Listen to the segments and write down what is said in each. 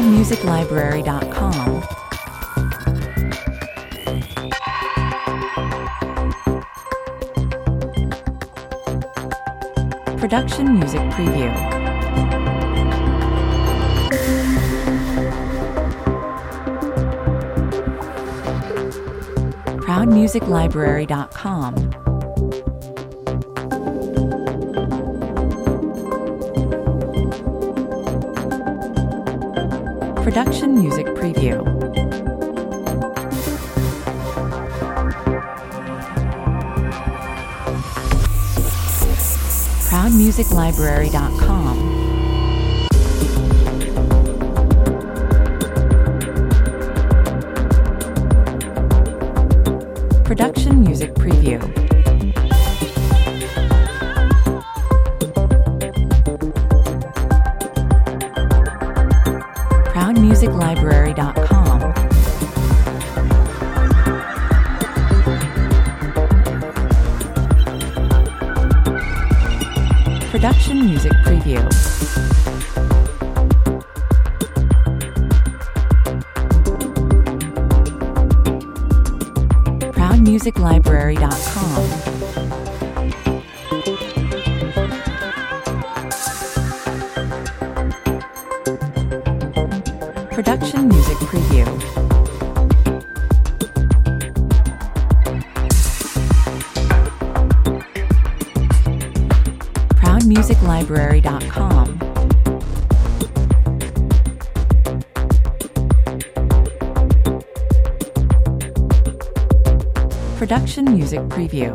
ProudMusicLibrary.com. Production Music Preview. ProudMusicLibrary.com. Production Music Preview. ProudMusicLibrary.com. Production Music Preview. ProudMusicLibrary.com. Production Music Preview. ProudMusicLibrary.com. Production Music Preview. ProudMusicLibrary.com. Production Music Preview.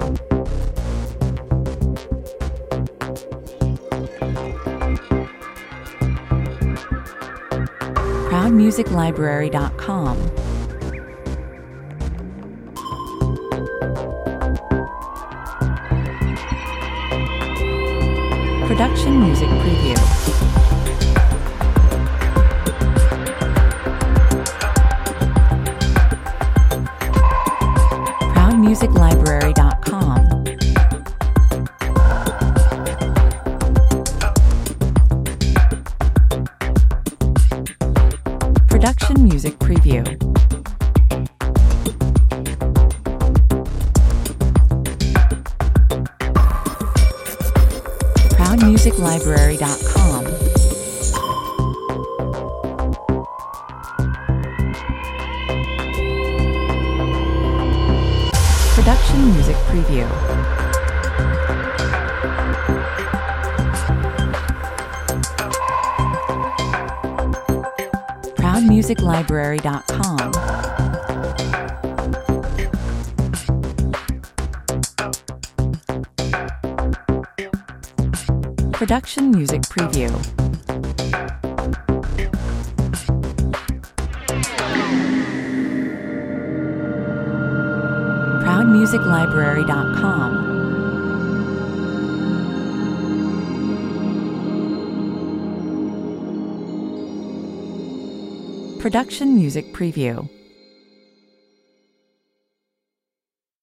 ProudMusicLibrary.com. Production Music Preview. ProudMusicLibrary.com. Production Music Preview. ProudMusicLibrary.com. Production Music Preview. ProudMusicLibrary.com. Production Music Preview. ProudMusicLibrary.com. Production Music Preview.